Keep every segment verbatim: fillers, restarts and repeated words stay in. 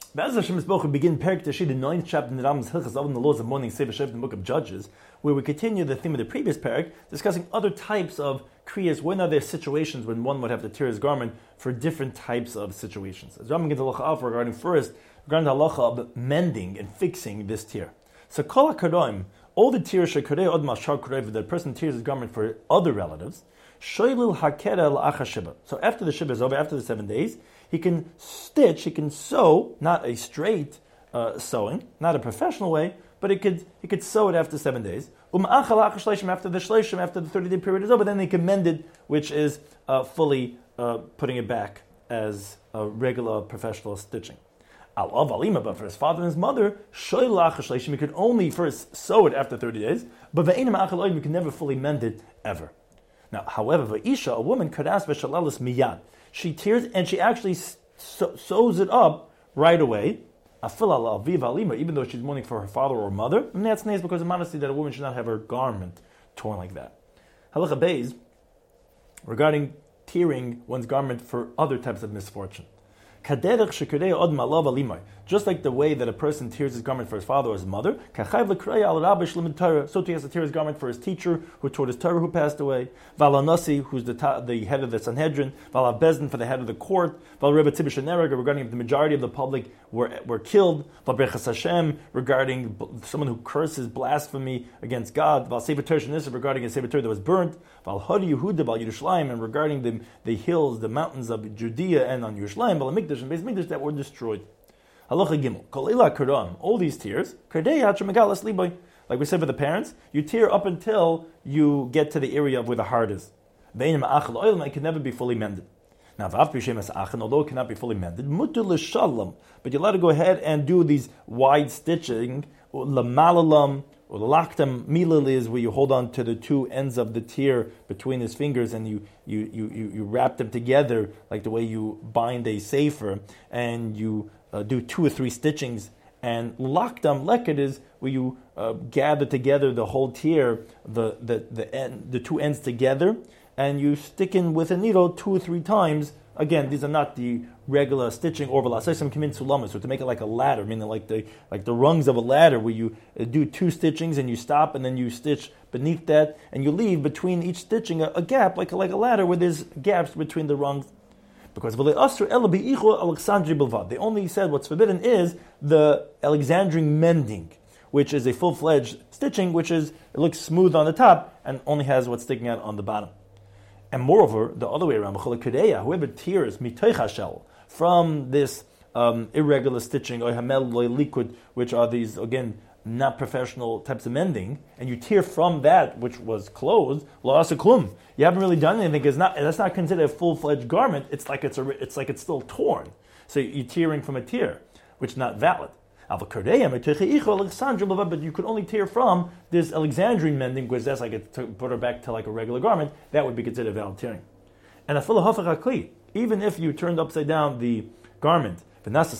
Be'ez Hashem Yisboch, we begin Perek Tashid, the ninth chapter in the Rambam's Hilchos Avos and the Laws of Mourning, Sefer Shev, in the book of Judges, where we continue the theme of the previous Perek, discussing other types of kriyas. When are there situations when one would have to tear his garment for different types of situations? As Rambam gets halacha alpha regarding first, regarding the halacha of mending and fixing this tear. So kol hakadoim, all the tears shekarei od mashar karev, that a person tears his garment for other relatives, shoylil hakera la'achar shiva. So after the shiva is over, after the seven days, he can stitch, he can sew, not a straight uh, sewing, not a professional way, but he could he could sew it after seven days. Um after the shleishim, after the thirty-day period is over, then he can mend it, which is uh, fully uh, putting it back as a regular professional stitching. Al avalima, but for his father and his mother, he could only first sew it after thirty days, but he can never fully mend it ever. Now, however, Isha, a woman, could ask v'shalalis miyad. She tears and she actually so, sews it up right away. Even though she's mourning for her father or mother, and that's nice because of modesty that a woman should not have her garment torn like that. Halacha Beis, regarding tearing one's garment for other types of misfortune. Just like the way that a person tears his garment for his father or his mother, so too he has to tear his garment for his teacher who taught his Torah, who passed away, Valanasi, who's the, ta- the head of the Sanhedrin, Valabezdin, for the head of the court, regarding if the majority of the public were, were killed, Hashem, regarding someone who curses blasphemy against God, regarding a Sefer Torah that was burnt, and regarding the, the hills, the mountains of Judea and on Yerushalayim, and Beis Mikdash that were destroyed. Halacha Gimel. Kol ila karam, all these tears, like we said for the parents, you tear up until you get to the area of where the heart is. It can never be fully mended. Now, although it cannot be fully mended, but you're allowed to go ahead and do these wide stitching, lamalalam, or the laktam milal is where you hold on to the two ends of the tear between his fingers and you you, you, you, you wrap them together like the way you bind a sefer, and you uh, do two or three stitchings. And laktam leket is where you uh, gather together the whole tear, the the the, end, the two ends together, and you stick in with a needle two or three times. Again, these are not the regular stitching or v'lasaysim kamin sulamas, or to make it like a ladder, meaning like the like the rungs of a ladder, where you do two stitchings and you stop and then you stitch beneath that, and you leave between each stitching a, a gap, like a, like a ladder where there's gaps between the rungs. Because they only said what's forbidden is the Alexandrine mending, which is a full-fledged stitching, which is it looks smooth on the top and only has what's sticking out on the bottom. And moreover, the other way around, whoever tears mitoich from this um, irregular stitching, or hamel liquid, which are these, again, not professional types of mending, and you tear from that which was closed, lo asa klum. You haven't really done anything. It's not, that's not considered a full-fledged garment. It's like it's a, it's like it's still torn. So you're tearing from a tear, which is not valid. But you could only tear from this Alexandrine mending, because that's like it to put her back to like a regular garment. That would be considered valid tearing. And even if you turned upside down the garment, and now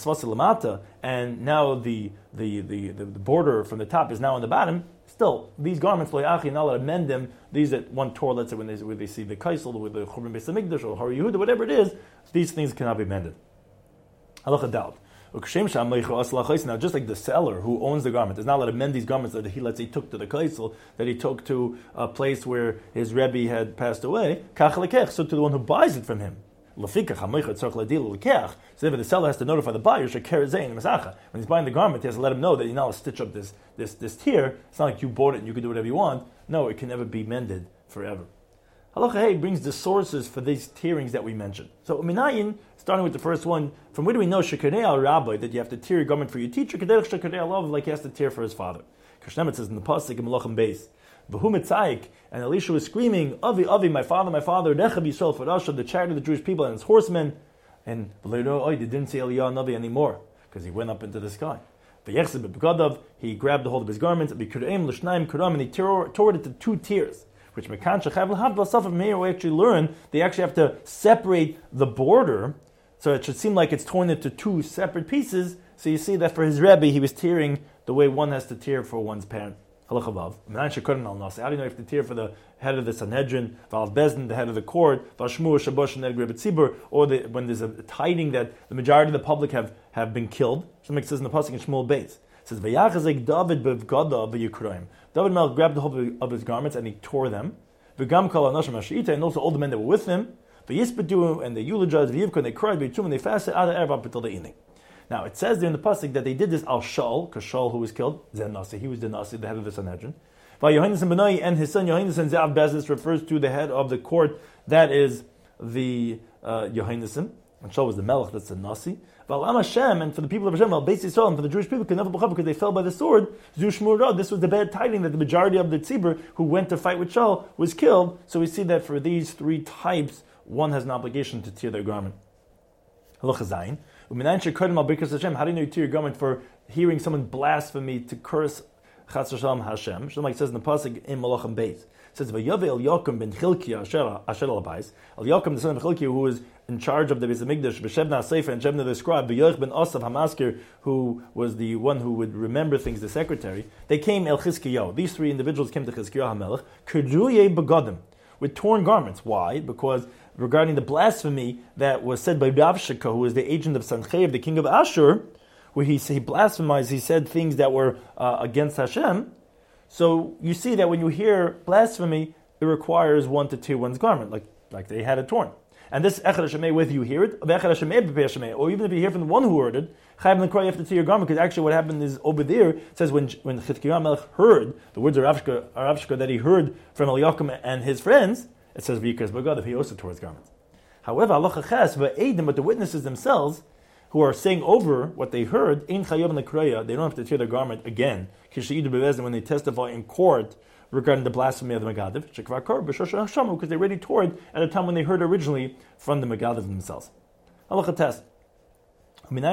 the the, the, the border from the top is now on the bottom, still, these garments, you're not allowed to mend them. These that one tore, let's say, when they, when they see the kaisel, with the Churban Beis Hamikdash, or Har Yehuda, whatever it is, these things cannot be mended. Halacha Daled. Now, just like the seller who owns the garment is not allowed to mend these garments that he, let's say, took to the kaisel, that he took to a place where his Rebbe had passed away, so to the one who buys it from him. So therefore the seller has to notify the buyer, when he's buying the garment, he has to let him know that you now stitch up this, this, this tear. It's not like you bought it and you can do whatever you want. No, it can never be mended forever. Halacha Hey brings the sources for these tearings that we mentioned. So Minayin, starting with the first one, from where do we know Shekarei al Rabbi that you have to tear your garment for your teacher? Kaderech Shekarei al like he has to tear for his father. Kashnemet says in the pasuk in Melachim Beis, V'hu and Elisha was screaming, Avi, Avi, my father, my father, Nechab Yisrael Farasha, the chariot of the Jewish people and his horsemen. And they didn't say Eliyahu Navi anymore, because he went up into the sky. He grabbed the hold of his garment, and he tore, tore it into two tiers. Which we actually learn, they actually have to separate the border, so it should seem like it's torn into two separate pieces. So you see that for his Rebbe, he was tearing the way one has to tear for one's parent. Halacha Vav. How do you know you have to tear for the head of the Sanhedrin, Val Bezdin, the head of the court, Val Shmur, Shabosh, and Edgrib Tzibur, or the, when there's a tiding that the majority of the public have, have been killed? Something says in the pasuk in Shmuel Beis. It says, V'yachazek David bevgada v'yikroim. David Melech grabbed the whole of his garments and he tore them. V'gam kol anashim hashita, and also all the men that were with him. V'yispedu, and they eulogized, v'yivkon, and they cried, v'yitum, and they fasted out of erev up until the evening. Now, it says there in the pasuk that they did this al Shaul, because Shaul, who was killed, Zen Nasi, he was the Nasi, the head of the Sanhedrin. By Yohanan Benoi and his son Yohanan Ze'av Bezis refers to the head of the court, that is the uh, Yohanan, and Shaul was the Melech, that's the Nasi. V'alam Hashem, and for the people of Hashem, Beis Yisrael, and for the Jewish people, because they fell by the sword, Zushmurah, this was the bad tiding that the majority of the Tzibur who went to fight with Shaul was killed. So we see that for these three types, one has an obligation to tear their garment. Halacha Zayin. How do you know you tear your garment for hearing someone blasphemy to curse Chas Hashem Hashem? Like it says in the pasuk in Malachim Beis. It says Vayave El Yakum ben Chilkiah Asher Al Bais. El Yakum, the son of Chilkiah, who was in charge of the Beis Hamikdash, B'Shebna Sefer and Shebna the scribe, V'Yoch ben Asav Hamaskir, who was the one who would remember things, the secretary. They came El Chizkiyahu. These three individuals came to Chizkiyahu HaMelech, Keduye Begadim, with torn garments. Why? Because regarding the blasphemy that was said by Ravshakeh, who was the agent of Sanchev, the king of Ashur, where he, he blasphemized, he said things that were uh, against Hashem. So you see that when you hear blasphemy, it requires one to tear one's garment, like, like they had it torn. And this Echad Hashem, whether you hear it, or even if you hear from the one who heard it, you have to tear your garment, because actually what happened is over there, it says when when Chizkiyahu Melech heard, the words of Ravshakeh that he heard from Eliakim and his friends, it says V'yikas Bagadav, he also tore his garments. However, Allah Ches, but the witnesses themselves, who are saying over what they heard, Ein Chayav L'Kraya, they don't have to tear their garment again, when they testify in court regarding the blasphemy of the Megadav, because they already tore it at a time when they heard originally from the Megadav themselves. Allah Ches. How do you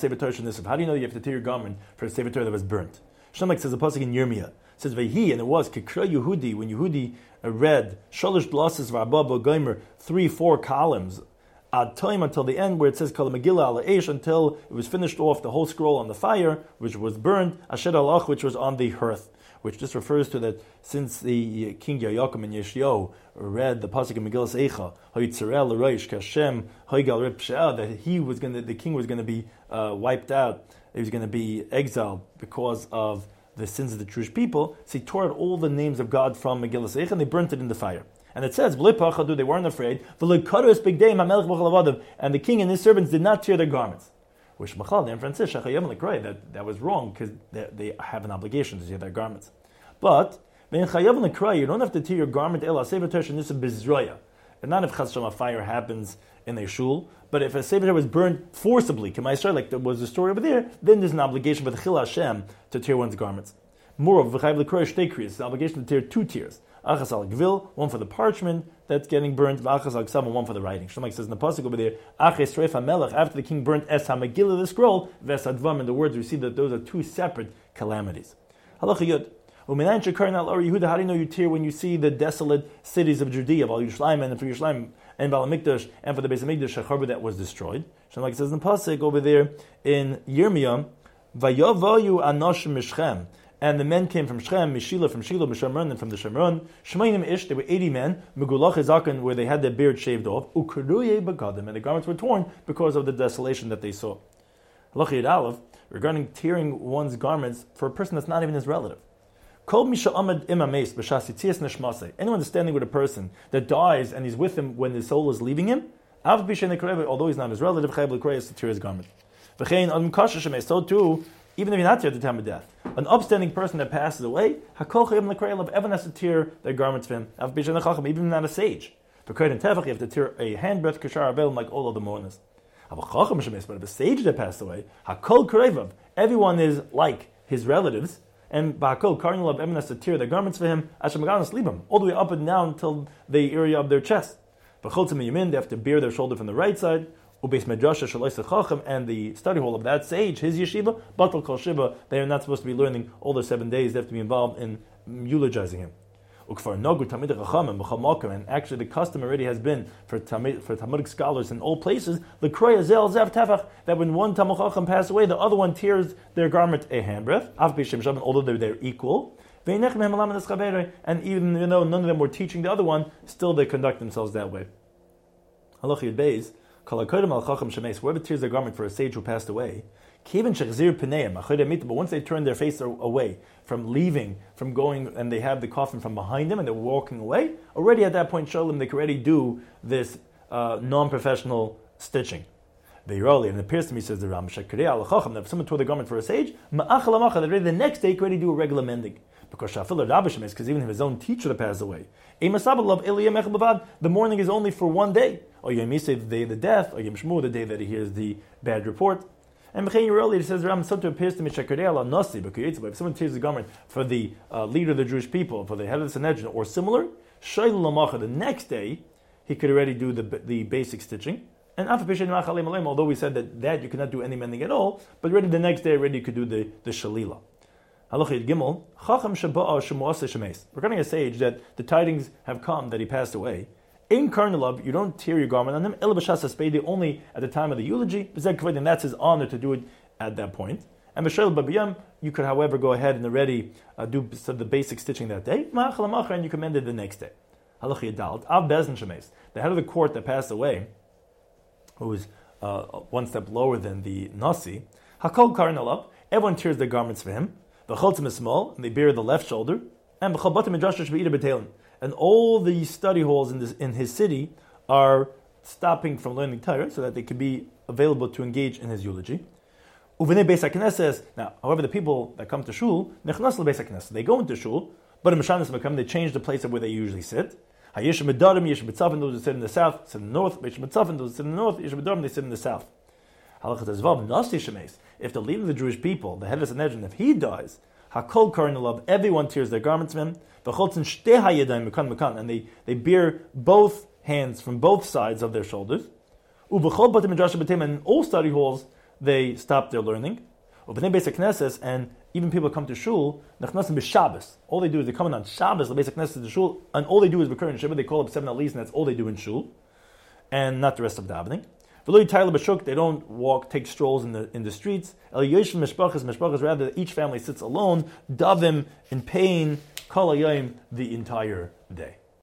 know you have to tear your garment for a Sefer Torah that was burnt? Shlomek says the pasuk in Yirmiyah. It says Vayhi, and it was Kikra Yehudi, when Yehudi read Shalosh Blosses V'Arba Gomer, three, four columns, ad time until the end, where it says Kol Megillah Al Eish, until it was finished off the whole scroll on the fire, which was burned, Asher Alach, which was on the hearth. Which just refers to that since the King Yoakim and Yeshio read the pasuk in Megillas Eicha, Hayitzarel L'Roish Kashem Hayigal Rip She'ah, that he was going to, the king was going to be uh, wiped out, he was going to be exiled because of the sins of the Jewish people. So he tore out all the names of God from Megillas Eicha and they burnt it in the fire. And it says, they weren't afraid, and the king and his servants did not tear their garments. Which Machal, the inference is, that that was wrong because they, they have an obligation to tear their garments. But you don't have to tear your garment. And not if Chas Shalom, a fire happens in a shul, but if a Sefer Torah was burned forcibly, like there was a story over there, then there's an obligation for the Chil Hashem to tear one's garments. Moreover, it's an obligation to tear two tears. Achas al gvil, one for the parchment that's getting burnt, v'achas al ksam, one for the writing. Shlomo says in the pasuk over there, Aches Reif HaMelech, after the king burnt es ha-megillah, the scroll, ves advam, in the words we see that those are two separate calamities. Halacha Yud. U'minayin shekar nal or Yehuda, how do you know you tear when you see the desolate cities of Judea, Val Yerushalayim, and for Yerushalayim, and Val HaMikdash, and for the Beis HaMikdash, Shecharba, that was destroyed? Shlomo says in the pasuk over there in Yirmiyah, Vayavayu anoshim mishchem, and the men came from Shechem, Mishila from Shiloh, Mishamron, and from the Shemron. Shemainim Ish, there were eighty men, Megulach Ezakan, where they had their beard shaved off, Ukruye Bagadim, and the garments were torn because of the desolation that they saw. Halach Yud Aleph, regarding tearing one's garments for a person that's not even his relative. Kol Misha Amad Imames, B'Shas Yitzias Neshmasei, anyone standing with a person that dies and he's with him when his soul is leaving him, Av B'Shen Ekrev, although he's not his relative, Chayv L'Krei is to tear his garment. V'chein Adam Kasha Shemei, so too, even if you're not here at the time of death, an upstanding person that passes away, everyone has to tear their garments for him, even not a sage. For Kohen Tefach, you have to tear a handbreadth kashar abel like all of the mourners. But if a sage that passed away, everyone is like his relatives, and everyone has to tear their garments for him, all the way up and down until the area of their chest. They have to bear their shoulder from the right side. And the study hall of that sage, his yeshiva, batal kol shiva, they are not supposed to be learning all the seven days. They have to be involved in eulogizing him. And actually, the custom already has been for Talmud, for Talmudic scholars in all places, the that when one Talmud Chacham passes away, the other one tears their garment a handbreadth, although they're, they're equal. And even though none of them were teaching the other one, still they conduct themselves that way. Halach Yud Beis, whoever tears their garment for a sage who passed away, but once they turn their face away from leaving, from going, and they have the coffin from behind them and they're walking away, already at that point, Shalom, they can already do this uh, non-professional stitching. And it appears to me, says the Ram, that if someone tore the garment for a sage, the next day he can already do a regular mending. Because because even if his own teacher passed away, the mourning is only for one day. Or Yom Yisei, the day of the death, or Yom Shmuel, the day that he hears the bad report. And earlier it says, Ram, something appears to me, if someone tears the garment for the uh, leader of the Jewish people, for the head of the Sanhedrin, or similar, the next day, he could already do the, the basic stitching. And although we said that, that you cannot do any mending at all, but already the next day, already you could do the, the shalila. Regarding a sage that the tidings have come that he passed away, in Karnalab, you don't tear your garment on him, only at the time of the eulogy, and that's his honor to do it at that point. And B'Shel Babiyam, you could, however, go ahead and already uh, do the basic stitching that day, and you can mend it the next day. The head of the court that passed away, who is uh, one step lower than the Nasi, Hakol Karnalab, everyone tears their garments for him. The Choltzim is small, and they bear the left shoulder, and and all the study halls in, this, in his city are stopping from learning Torah so that they can be available to engage in his eulogy. Now, however, the people that come to shul, they go into shul, but in Mishanas Makam, they change the place of where they usually sit. Hayesh Medarim, Yesh Mitzavim, those who sit in the south, sit in the north. Yesh Mitzavim, those who sit in the north. Yesh Medarim, they sit in the south. If the leader of the Jewish people, the head of the Sanhedrin, if he dies, Hakol Karnalav, everyone tears their garments from him. And they, they bear both hands from both sides of their shoulders. And in all study halls, they stop their learning. And even people come to shul, all they do is they come in on Shabbos, the basic Knesset to the shul, and all they do is recur in Shabbat. They call up seven at least, and that's all they do in shul, and not the rest of davening. They don't walk, take strolls in the in the streets. Rather, each family sits alone, davim in pain, kol hayom, the entire day.